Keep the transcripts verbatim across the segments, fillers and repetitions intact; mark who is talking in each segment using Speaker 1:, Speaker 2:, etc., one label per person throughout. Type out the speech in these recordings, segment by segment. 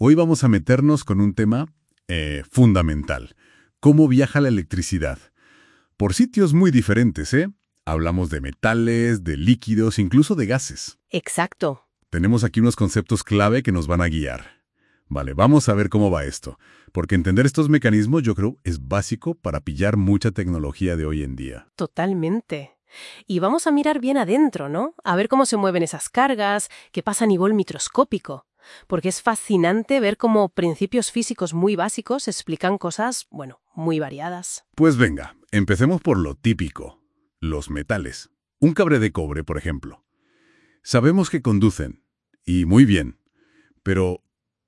Speaker 1: Hoy vamos a meternos con un tema eh, fundamental. ¿Cómo viaja la electricidad? Por sitios muy diferentes, ¿eh? Hablamos de metales, de líquidos, incluso de gases.
Speaker 2: Exacto.
Speaker 1: Tenemos aquí unos conceptos clave que nos van a guiar. Vale, vamos a ver cómo va esto, porque entender estos mecanismos yo creo es básico para pillar mucha tecnología de hoy en día.
Speaker 2: Totalmente. Y vamos a mirar bien adentro, ¿no? A ver cómo se mueven esas cargas, qué pasa a nivel microscópico. Porque es fascinante ver cómo principios físicos muy básicos explican cosas, bueno, muy variadas.
Speaker 1: Pues venga, empecemos por lo típico, los metales. Un cable de cobre, por ejemplo. Sabemos que conducen, y muy bien, pero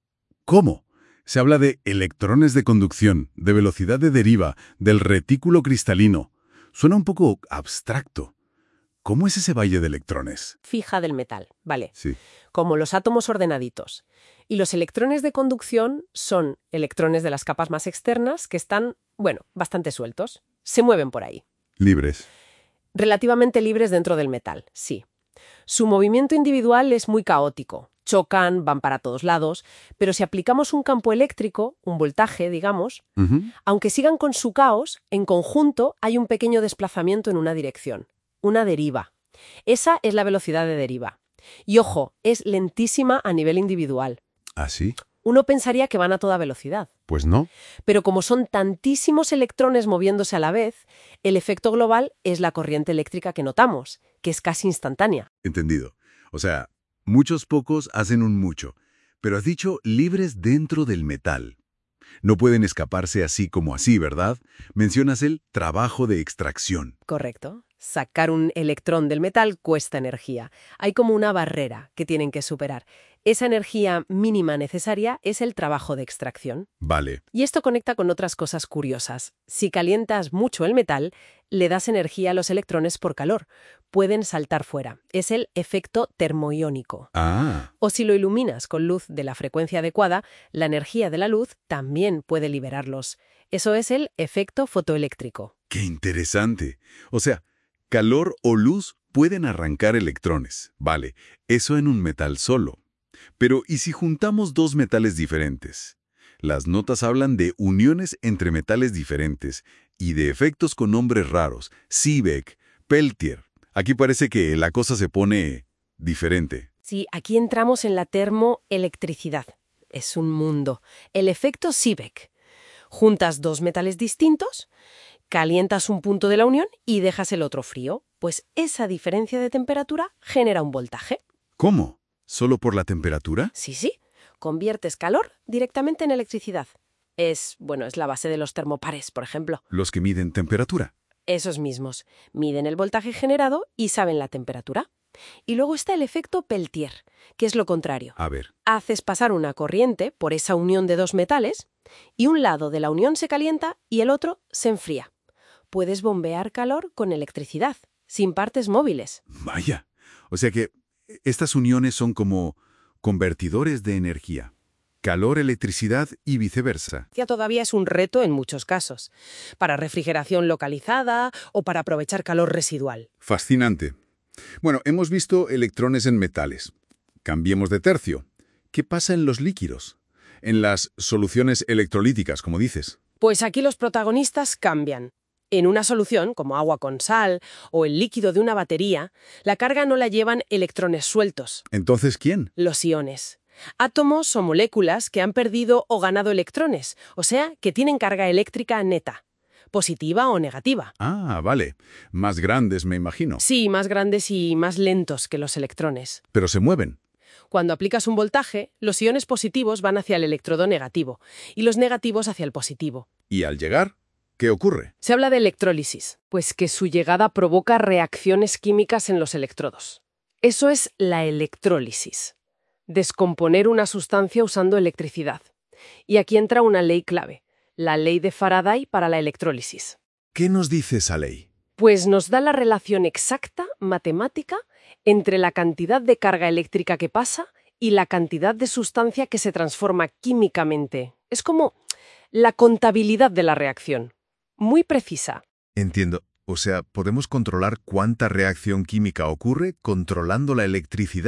Speaker 1: ¿cómo? Se habla de electrones de conducción, de velocidad de deriva, del retículo cristalino. Suena un poco abstracto. ¿Cómo es ese valle de electrones?
Speaker 2: Fija del metal, vale.
Speaker 1: Sí.
Speaker 2: Como los átomos ordenaditos. Y los electrones de conducción son electrones de las capas más externas que están, bueno, bastante sueltos. Se mueven por ahí.
Speaker 1: Libres.
Speaker 2: Relativamente libres dentro del metal, sí. Su movimiento individual es muy caótico. Chocan, van para todos lados, pero si aplicamos un campo eléctrico, un voltaje, digamos,
Speaker 1: Ujú.
Speaker 2: aunque sigan con su caos, en conjunto hay un pequeño desplazamiento en una dirección, una deriva. Esa es la velocidad de deriva. Y ojo, es lentísima a nivel individual.
Speaker 1: ¿Ah, sí?
Speaker 2: Uno pensaría que van a toda velocidad.
Speaker 1: Pues no.
Speaker 2: Pero como son tantísimos electrones moviéndose a la vez, el efecto global es la corriente eléctrica que notamos, que es casi instantánea.
Speaker 1: Entendido. O sea, muchos pocos hacen un mucho, pero has dicho libres dentro del metal. No pueden escaparse así como así, ¿verdad? Mencionas el trabajo de extracción.
Speaker 2: Correcto. Sacar un electrón del metal cuesta energía. Hay como una barrera que tienen que superar. Esa energía mínima necesaria es el trabajo de extracción.
Speaker 1: Vale.
Speaker 2: Y esto conecta con otras cosas curiosas. Si calientas mucho el metal, le das energía a los electrones por calor. Pueden saltar fuera. Es el efecto termoiónico.
Speaker 1: Ah,
Speaker 2: O si lo iluminas con luz de la frecuencia adecuada, la energía de la luz también puede liberarlos. Eso es el efecto fotoeléctrico.
Speaker 1: qué interesante. O sea, calor o luz pueden arrancar electrones. Vale, eso en un metal solo. Pero, ¿y si juntamos dos metales diferentes? Las notas hablan de uniones entre metales diferentes y de efectos con nombres raros. Seebeck, Peltier. Aquí parece que la cosa se pone diferente.
Speaker 2: Sí, aquí entramos en la termoelectricidad. Es un mundo. El efecto Seebeck. Juntas dos metales distintos, calientas un punto de la unión y dejas el otro frío. Pues esa diferencia de temperatura genera un voltaje.
Speaker 1: ¿Cómo? ¿Solo por la temperatura?
Speaker 2: Sí, sí. Conviertes calor directamente en electricidad. Es, bueno, es la base de los termopares, por ejemplo.
Speaker 1: Los que miden temperatura.
Speaker 2: Esos mismos miden el voltaje generado y saben la temperatura. Y luego está el efecto Peltier, que es lo contrario.
Speaker 1: A ver.
Speaker 2: Haces pasar una corriente por esa unión de dos metales y un lado de la unión se calienta y el otro se enfría. Puedes bombear calor con electricidad, sin partes móviles.
Speaker 1: Vaya. O sea que estas uniones son como convertidores de energía. Calor, electricidad y viceversa.
Speaker 2: Ya todavía es un reto en muchos casos, para refrigeración localizada o para aprovechar calor residual.
Speaker 1: Fascinante. Bueno, hemos visto electrones en metales. Cambiemos de tercio. ¿Qué pasa en los líquidos? En las soluciones electrolíticas, como dices.
Speaker 2: Pues aquí los protagonistas cambian. En una solución, como agua con sal o el líquido de una batería, la carga no la llevan electrones sueltos,
Speaker 1: Entonces, ¿quién?
Speaker 2: los iones. Átomos o moléculas que han perdido o ganado electrones, o sea, que tienen carga eléctrica neta, positiva o negativa.
Speaker 1: Ah, vale. Más grandes, me imagino.
Speaker 2: Sí, más grandes y más lentos que los electrones.
Speaker 1: Pero se mueven.
Speaker 2: Cuando aplicas un voltaje, los iones positivos van hacia el electrodo negativo y los negativos hacia el positivo.
Speaker 1: Y al llegar, ¿qué ocurre?
Speaker 2: Se habla de electrólisis, pues que su llegada provoca reacciones químicas en los electrodos. Eso es la electrólisis. Descomponer una sustancia usando electricidad. Y aquí entra una ley clave, la ley de Faraday para la electrólisis.
Speaker 1: ¿Qué nos dice esa ley?
Speaker 2: Pues nos da la relación exacta, matemática, entre la cantidad de carga eléctrica que pasa y la cantidad de sustancia que se transforma químicamente. Es como la contabilidad de la reacción. Muy precisa.
Speaker 3: Entiendo. O sea, podemos controlar cuánta reacción química ocurre controlando la electricidad.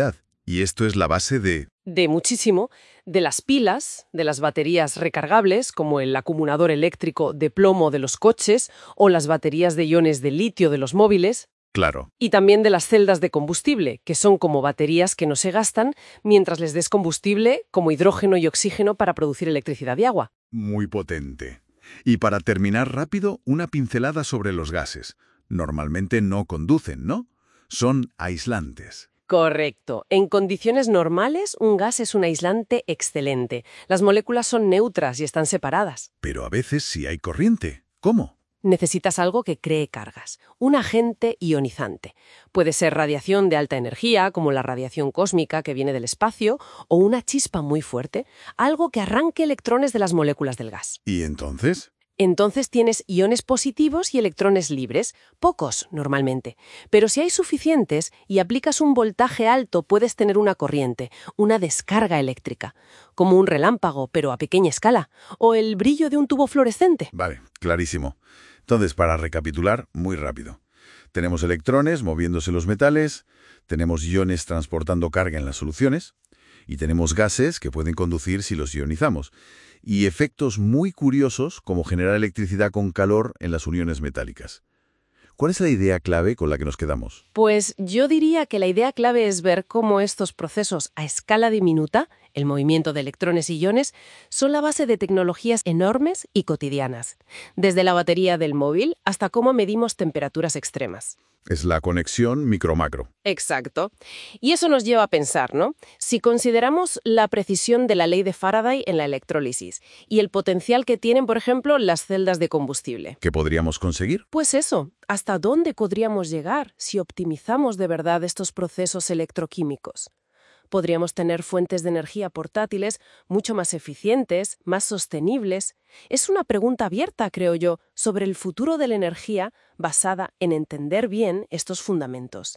Speaker 1: Y esto es la base de...
Speaker 2: De muchísimo, de las pilas, de las baterías recargables, como el acumulador eléctrico de plomo de los coches o las baterías de iones de litio de los móviles,
Speaker 1: Claro.
Speaker 2: y también de las celdas de combustible, que son como baterías que no se gastan mientras les des combustible como hidrógeno y oxígeno para producir electricidad y agua.
Speaker 1: Muy potente. Y para terminar rápido, una pincelada sobre los gases. Normalmente no conducen, ¿no? Son aislantes.
Speaker 2: Correcto. En condiciones normales, un gas es un aislante excelente. Las moléculas son neutras y están separadas.
Speaker 1: Pero a veces sí hay corriente. ¿Cómo?
Speaker 2: Necesitas algo que cree cargas, un agente ionizante. Puede ser radiación de alta energía, como la radiación cósmica que viene del espacio, o una chispa muy fuerte, algo que arranque electrones de las moléculas del gas.
Speaker 1: ¿Y entonces?
Speaker 2: Entonces tienes iones positivos y electrones libres, pocos normalmente. Pero si hay suficientes y aplicas un voltaje alto, puedes tener una corriente, una descarga eléctrica, como un relámpago, pero a pequeña escala, o el brillo de un tubo fluorescente.
Speaker 1: Vale, clarísimo. Entonces, para recapitular, muy rápido. Tenemos electrones moviéndose los metales, tenemos iones transportando carga en las soluciones, y tenemos gases que pueden conducir si los ionizamos, y efectos muy curiosos como generar electricidad con calor en las uniones metálicas. ¿Cuál es la idea clave con la que nos quedamos?
Speaker 2: Pues yo diría que la idea clave es ver cómo estos procesos a escala diminuta, el movimiento de electrones y iones, son la base de tecnologías enormes y cotidianas, desde la batería del móvil hasta cómo medimos temperaturas extremas.
Speaker 1: Es la conexión micro-macro.
Speaker 2: Exacto. Y eso nos lleva a pensar, ¿no? Si consideramos la precisión de la ley de Faraday en la electrólisis y el potencial que tienen, por ejemplo, las celdas de combustible.
Speaker 1: ¿Qué podríamos conseguir?
Speaker 2: Pues eso, ¿hasta dónde podríamos llegar si optimizamos de verdad estos procesos electroquímicos? Podríamos tener fuentes de energía portátiles mucho más eficientes, más sostenibles. Es una pregunta abierta, creo yo, sobre el futuro de la energía basada en entender bien estos fundamentos.